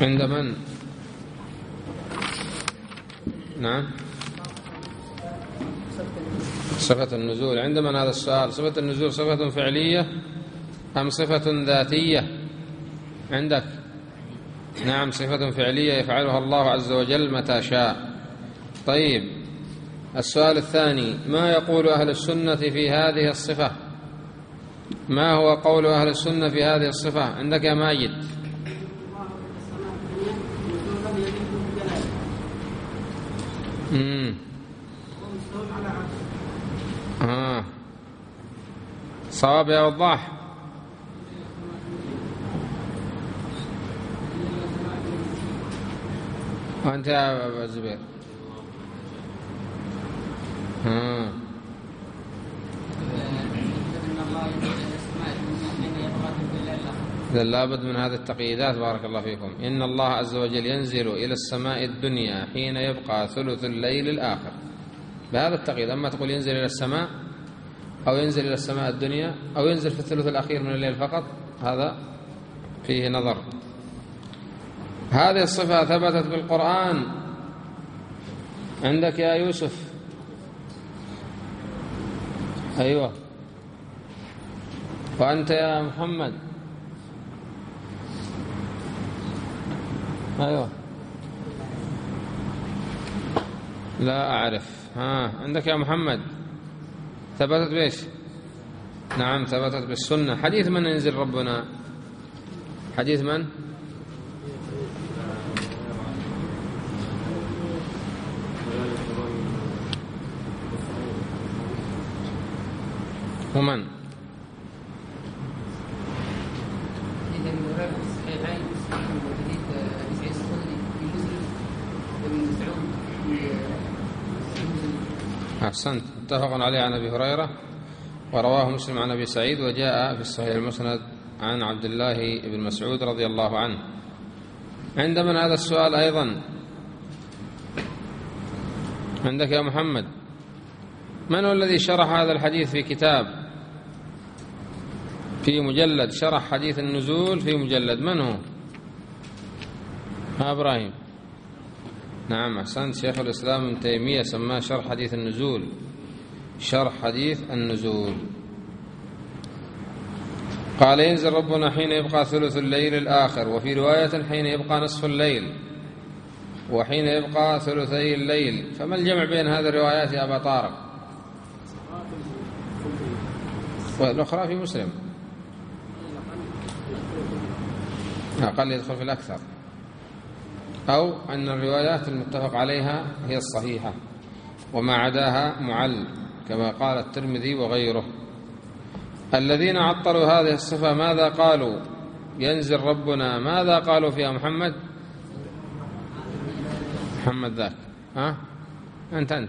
عند من؟ نعم، صفة النزول. عند من هذا السؤال؟ صفة النزول صفة فعلية أم صفة ذاتية؟ عندك؟ نعم، صفة فعلية يفعلها الله عز وجل متى شاء. طيب، السؤال الثاني: ما يقول أهل السنة في هذه الصفة؟ ما هو قول أهل السنة في هذه الصفة؟ عندك يا ماجد؟ صواب يا وضاح. وأنت يا أبا الزبير؟ لابد من هذه التقييدات. بارك الله فيكم. إن الله عز وجل ينزل إلى السماء الدنيا حين يبقى ثلث الليل الآخر، بهذا التقييد. أما تقول ينزل إلى السماء أو ينزل إلى السماء الدنيا أو ينزل في الثلث الأخير من الليل فقط، هذا فيه نظر. هذه الصفة ثبتت بالقرآن. عندك يا يوسف؟ أيوة. وأنت يا محمد؟ أيوة. لا أعرف. عندك يا محمد؟ ثبتت بإيش؟ نعم، ثبتت بالسنة. حديث من ينزل ربنا؟ حديث من؟ ومن؟ أحسنت. متفق عليه عن أبي هريرة، ورواه مسلم عن أبي سعيد، وجاء في الصحيح المسند عن عبد الله بن مسعود رضي الله عنه. عند من هذا السؤال أيضا؟ عندك يا محمد؟ من هو الذي شرح هذا الحديث في كتاب، في مجلد، شرح حديث النزول في مجلد؟ من هو؟ إبراهيم؟ نعم، أحسنت. شيخ الإسلام ابن تيمية سماه شرح حديث النزول، شرح حديث النزول. قال: ينزل ربنا حين يبقى ثلث الليل الآخر، وفي رواية حين يبقى نصف الليل، وحين يبقى ثلثي الليل. فما الجمع بين هذه الروايات يا أبا طارق؟ والأخرى في مسلم، أقل يدخل في الأكثر، أو أن الروايات المتفق عليها هي الصحيحة وما عداها معل، كما قال الترمذي وغيره. الذين عطلوا هذه الصفة ماذا قالوا؟ ينزل ربنا، ماذا قالوا فيها؟ محمد ذاك. أنت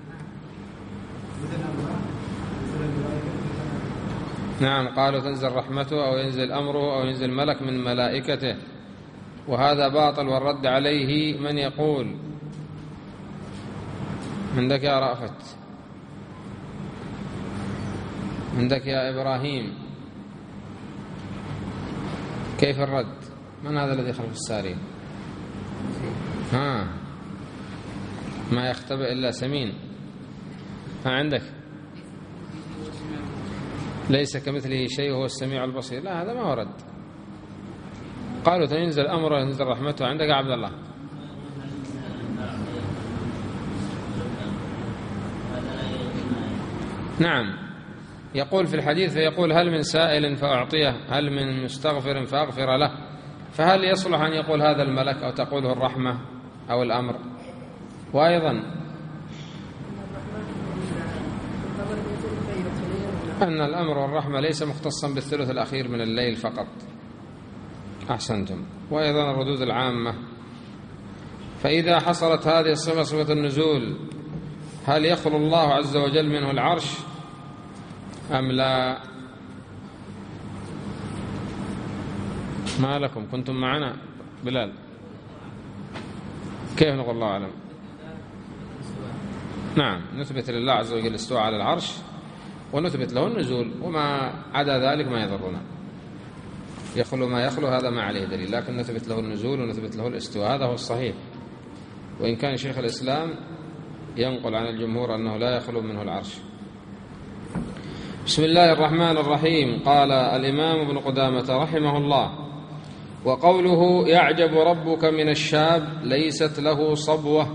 نعم، قالوا تنزل رحمته أو ينزل أمره أو ينزل ملك من ملائكته، وهذا باطل، والرد عليه من يقول؟ عندك يا رأفت؟ عندك يا إبراهيم؟ كيف الرد؟ من هذا الذي خلف السارين؟ ما يختبئ إلا سمين. عندك؟ ليس كمثله شيء وهو السميع البصير. لا، هذا ما هو رد. قالوا تنزل أمره وينزل رحمته. عندك يا عبد الله؟ نعم، يقول في الحديث، فيقول: هل من سائل فأعطيه، هل من مستغفر فأغفر له. فهل يصلح أن يقول هذا الملك أو تقوله الرحمة أو الأمر؟ وأيضا أن الأمر والرحمة ليس مختصا بالثلث الأخير من الليل فقط. أحسنتم. وأيضا الردود العامة. فإذا حصلت هذه الصفة، صفة النزول، هل يخلو الله عز وجل منه العرش أم لا؟ ما لكم؟ كنتم معنا بلال؟ كيف نقول الله أعلم؟ نعم، نثبت لله عز وجل استواء على العرش، ونثبت له النزول، وما عدا ذلك ما يضرنا. يخلو ما يخلو هذا ما عليه دليل، لكن نثبت له النزول ونثبت له الاستواء، هذا هو الصحيح. وإن كان شيخ الإسلام ينقل عن الجمهور أنه لا يخلو منه العرش. بسم الله الرحمن الرحيم. قال الإمام ابن قدامة رحمه الله: وقوله يعجب ربك من الشاب ليست له صبوة.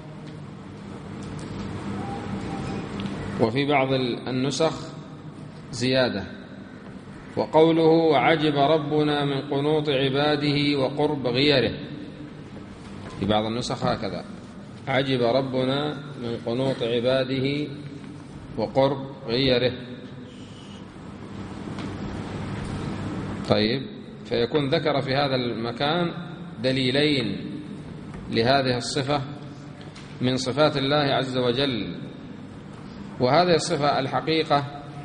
وفي بعض النسخ زيادة: وقوله وعجب ربنا من قنوط عباده وقرب غيره. في بعض النسخ هكذا: عجب ربنا من قنوط عباده وقرب غيره. طيب، فيكون ذكر في هذا المكان دليلين لهذه الصفة من صفات الله عز وجل. وهذه الصفة الحقيقة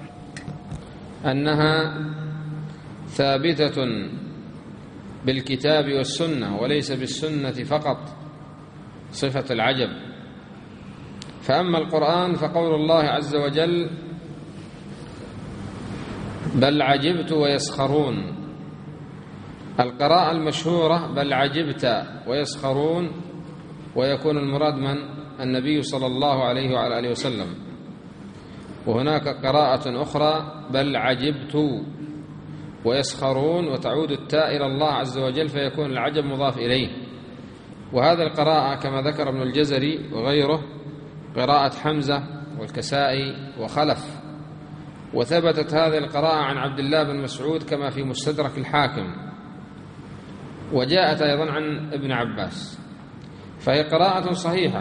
أنها ثابتة بالكتاب والسنة وليس بالسنة فقط، صفة العجب. فأما القرآن فقول الله عز وجل: بل عجبت ويسخرون. القراءة المشهورة بل عجبت ويسخرون، ويكون المراد من؟ النبي صلى الله عليه وعلى آله وسلم. وهناك قراءة أخرى بل عجبت ويسخرون، وتعود التاء إلى الله عز وجل فيكون العجب مضاف إليه. وهذا القراءة كما ذكر ابن الجزري وغيره قراءة حمزة والكسائي وخلف. وثبتت هذه القراءة عن عبد الله بن مسعود كما في مستدرك الحاكم، وجاءت أيضا عن ابن عباس، فهي قراءة صحيحة.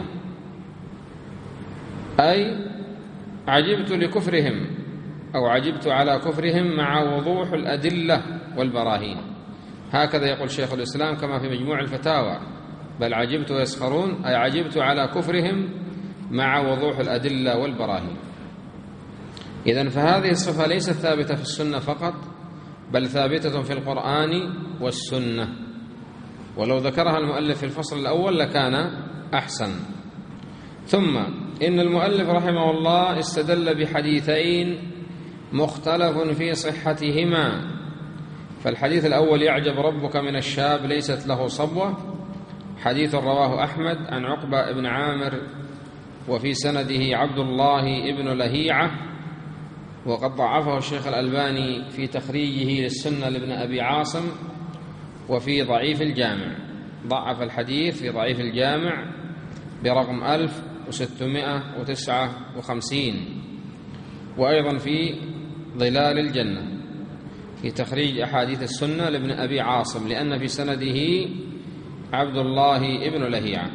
أي عجبت لكفرهم أو عجبت على كفرهم مع وضوح الأدلة والبراهين. هكذا يقول شيخ الإسلام كما في مجموع الفتاوى: بل عجبت ويسخرون، أي عجبت على كفرهم مع وضوح الأدلة والبراهين. إذن فهذه الصفة ليست ثابتة في السنة فقط، بل ثابتة في القرآن والسنة. ولو ذكرها المؤلف في الفصل الأول لكان أحسن. ثم إن المؤلف رحمه الله استدل بحديثين مختلف في صحتهما. فالحديث الأول: يعجب ربك من الشاب ليست له صبوة، حديث رواه أحمد عن عقبة بن عامر، وفي سنده عبد الله بن لهيعة، وقد ضعفه الشيخ الألباني في تخريجه للسنة لابن أبي عاصم وفي ضعيف الجامع. ضعف الحديث في ضعيف الجامع برقم 1659، وأيضا في ظلال الجنة في تخريج أحاديث السنة لابن أبي عاصم، لأن في سنده عبد الله بن لهيعة.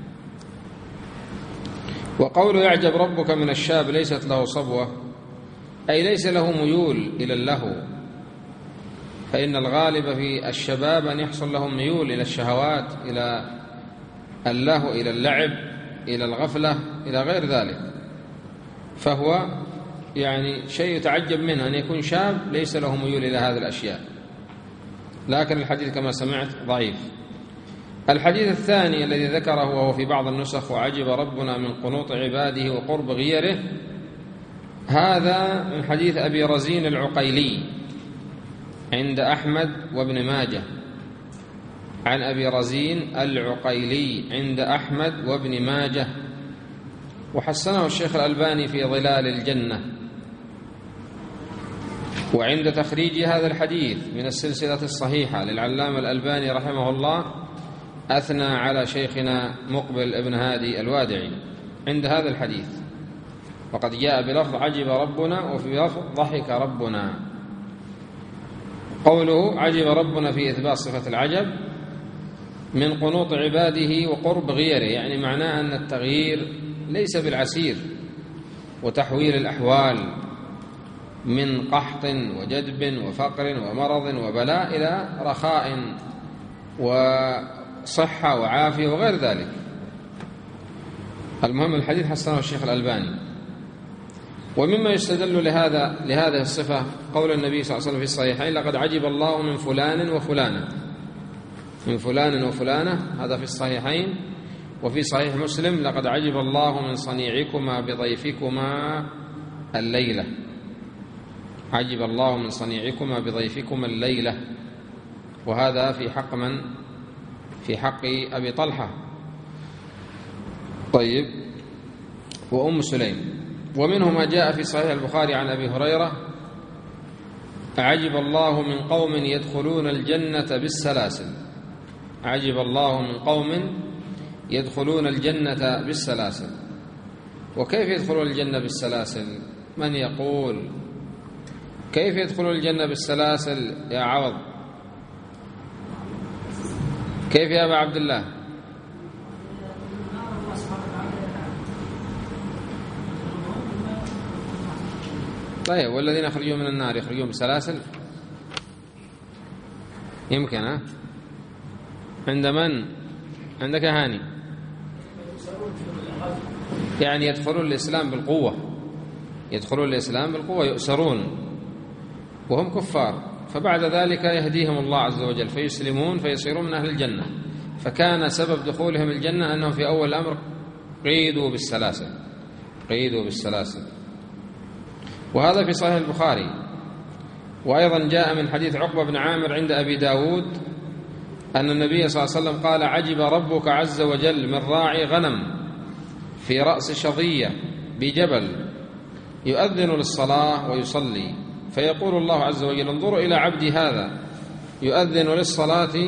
وقول يعجب ربك من الشاب ليست له صبوة، أي ليس له ميول إلى اللهو، فإن الغالب في الشباب أن يحصل لهم ميول إلى الشهوات، إلى اللهو، إلى اللعب، إلى الغفلة، إلى غير ذلك. فهو يعني شيء يتعجب منه أن يكون شاب ليس له ميول إلى هذه الأشياء. لكن الحديث كما سمعت ضعيف. الحديث الثاني الذي ذكره وهو في بعض النسخ: وعجب ربنا من قنوط عباده وقرب غيره، هذا من حديث أبي رزين العقيلي عند أحمد وابن ماجه. عن أبي رزين العقيلي عند أحمد وابن ماجه، وحسنه الشيخ الألباني في ظلال الجنة. وعند تخريج هذا الحديث من السلسلة الصحيحة للعلامة الألباني رحمه الله أثنى على شيخنا مقبل ابن هادي الوادعي عند هذا الحديث، وقد جاء بلفظ عجب ربنا وفي لفظ ضحك ربنا. قوله عجب ربنا في إثبات صفة العجب من قنوط عباده وقرب غيره، يعني معناه أن التغيير ليس بالعسير، وتحويل الأحوال من قحط وجدب وفقر ومرض وبلاء إلى رخاء وصحة وعافية وغير ذلك. المهم الحديث حسنه الشيخ الألباني. ومما يستدل لهذه الصفة قول النبي صلى الله عليه وسلم في الصحيحين: لقد عجب الله من فلان وفلانة. من فلان وفلانة، هذا في الصحيحين. وفي صحيح مسلم: لقد عجب الله من صنيعكما بضيفكما الليلة. عجب الله من صنيعكما بضيفكما الليلة. وهذا في حق من؟ في حق أبي طلحة. طيب، وأم سليم. ومنه ما جاء في صحيح البخاري عن أبي هريرة: عجب الله من قوم يدخلون الجنة بالسلاسل. عجب الله من قوم يدخلون الجنة بالسلاسل. وكيف يدخلون الجنة بالسلاسل؟ من يقول؟ كيف يدخلون الجنة بالسلاسل يا عوض؟ كيف يا أبا عبد الله؟ طيب، والذين يخرجون من النار يخرجون بسلاسل؟ يمكن. ها؟ عند من؟ عندك يا هاني؟ يعني يدخلون الإسلام بالقوة، يدخلون الإسلام بالقوة، يؤسرون وهم كفار، فبعد ذلك يهديهم الله عز وجل فيسلمون فيصيرون من أهل الجنة. فكان سبب دخولهم الجنة أنهم في أول الأمر قيدوا بالسلاسل، قيدوا بالسلاسل. وهذا في صحيح البخاري. وأيضا جاء من حديث عقبة بن عامر عند أبي داود أن النبي صلى الله عليه وسلم قال: عجب ربك عز وجل من راعي غنم في رأس شظية بجبل يؤذن للصلاة ويصلي، فيقول الله عز وجل: انظروا إلى عبدي هذا يؤذن للصلاة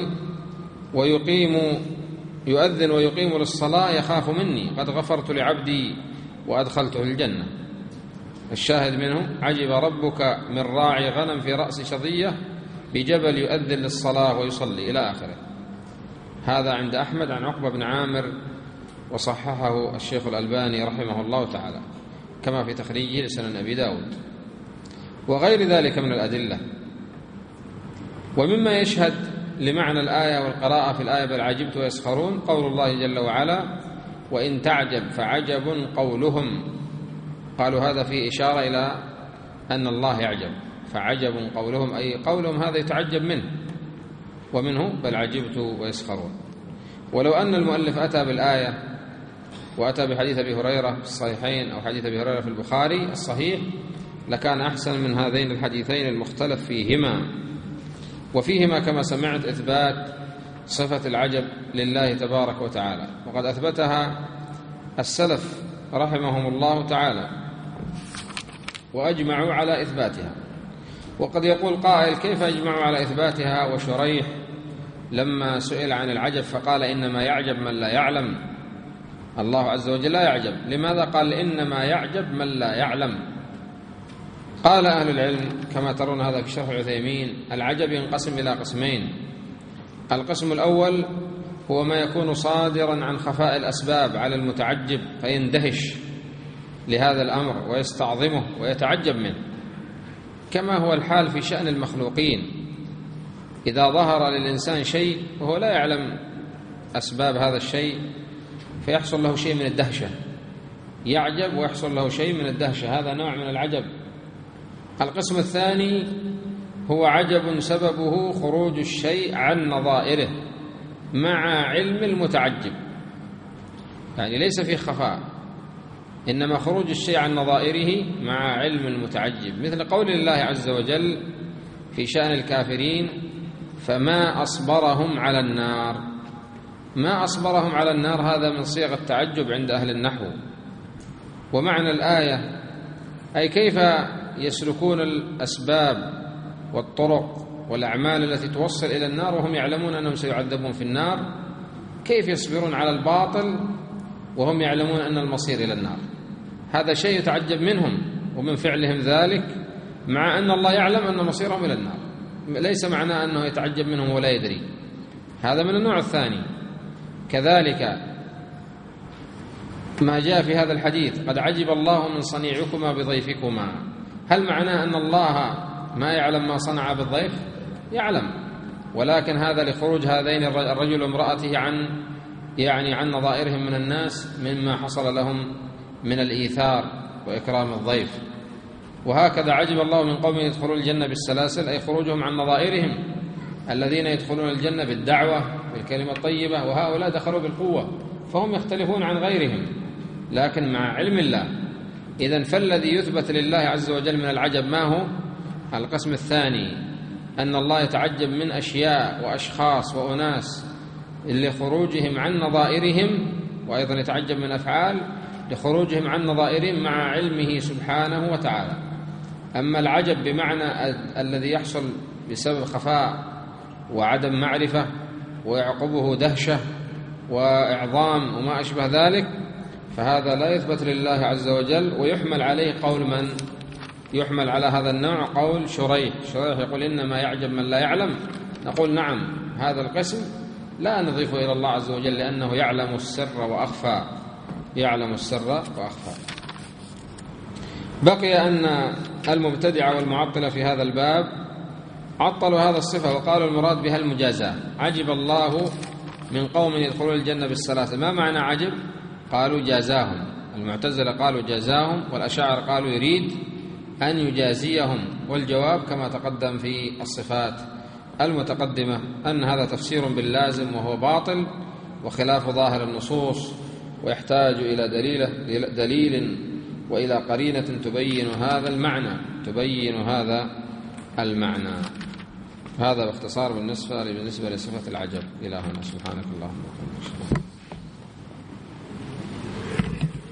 يؤذن ويقيم للصلاة يخاف مني، قد غفرت لعبدي وأدخلته الجنة. الشاهد منه: عجب ربك من راعي غنم في رأس شظية بجبل يؤذن للصلاة ويصلي، إلى آخره. هذا عند أحمد عن عقبة بن عامر، وصححه الشيخ الألباني رحمه الله تعالى، كما في تخريجه لسنن أبي داود، وغير ذلك من الأدلة. ومما يشهد لمعنى الآية والقراءة في الآية: بل عجبت ويسخرون، قول الله جل وعلا: وإن تعجب فعجب قولهم. قالوا هذا فيه إشارة إلى أن الله يعجب، فعجب قولهم أي قولهم هذا يتعجب منه، ومنه بل عجبت ويسخرون. ولو أن المؤلف أتى بالآية وأتى بحديث أبي هريرة في الصحيحين أو حديث أبي هريرة في البخاري الصحيح لكان أحسن من هذين الحديثين المختلف فيهما. وفيهما كما سمعت إثبات صفة العجب لله تبارك وتعالى، وقد أثبتها السلف رحمهم الله تعالى وأجمعوا على إثباتها. وقد يقول قائل: كيف أجمعوا على إثباتها وشريح لما سئل عن العجب فقال: إنما يعجب من لا يعلم؟ الله عز وجل لا يعجب. لماذا قال إنما يعجب من لا يعلم؟ قال أهل العلم كما ترون هذا في شرح العثيمين: العجب ينقسم إلى قسمين. القسم الأول هو ما يكون صادرا عن خفاء الأسباب على المتعجب فيندهش لهذا الأمر ويستعظمه ويتعجب منه، كما هو الحال في شأن المخلوقين. إذا ظهر للإنسان شيء وهو لا يعلم أسباب هذا الشيء فيحصل له شيء من الدهشة، يعجب ويحصل له شيء من الدهشة، هذا نوع من العجب. القسم الثاني هو عجب سببه خروج الشيء عن نظائره مع علم المتعجب، يعني ليس فيه خفاء، إنما خروج الشيء عن نظائره مع علم المتعجب، مثل قول الله عز وجل في شأن الكافرين: فما أصبرهم على النار. ما أصبرهم على النار هذا من صيغ التعجب عند أهل النحو. ومعنى الآية أي كيف يسلكون الأسباب والطرق والأعمال التي توصل إلى النار وهم يعلمون أنهم سيعذبون في النار، كيف يصبرون على الباطل وهم يعلمون أن المصير إلى النار؟ هذا شيء يتعجب منهم ومن فعلهم ذلك، مع أن الله يعلم أن مصيرهم إلى النار. ليس معناه أنه يتعجب منهم ولا يدري، هذا من النوع الثاني. كذلك ما جاء في هذا الحديث: قد عجب الله من صنيعكما بضيفكما. هل معناه أن الله ما يعلم ما صنع بالضيف؟ يعلم، ولكن هذا لخروج هذين الرجل وامرأته عن نظائرهم من الناس مما حصل لهم من الإيثار وإكرام الضيف. وهكذا عجب الله من قوم يدخلون الجنة بالسلاسل، أي خروجهم عن نظائرهم الذين يدخلون الجنة بالدعوة بالكلمة الطيبة، وهؤلاء دخلوا بالقوة فهم يختلفون عن غيرهم لكن مع علم الله. إذن فالذي يثبت لله عز وجل من العجب ما هو؟ القسم الثاني، أن الله يتعجب من أشياء وأشخاص وأناس لخروجهم عن نظائرهم، وأيضا يتعجب من أفعال لخروجهم عن نظائرهم مع علمه سبحانه وتعالى. أما العجب بمعنى الذي يحصل بسبب خفاء وعدم معرفة ويعقبه دهشة وإعظام وما أشبه ذلك، فهذا لا يثبت لله عز وجل. ويحمل عليه قول من يحمل على هذا النوع؟ قول شريح يقول إنما يعجب من لا يعلم. نقول نعم، هذا القسم لا نضيفه إلى الله عز وجل لأنه يعلم السر وأخفى، يعلم السر وأخفى. بقي أن المبتدعة والمعطلة في هذا الباب عطلوا هذا الصفة وقالوا المراد بها المجازاة. عجب الله من قوم يدخلون الجنة بالصلاة. ما معنى عجب؟ قالوا جازاهم. المعتزلة قالوا جازاهم، والأشاعرة قالوا يريد أن يجازيهم. والجواب كما تقدم في الصفات المتقدمة أن هذا تفسير باللازم وهو باطل وخلاف ظاهر النصوص، ويحتاج إلى دليل وإلى قرينة تبين هذا المعنى. هذا باختصار بالنسبة لصفة العجب. إلى هنا، سبحانك اللهم وبحمدك.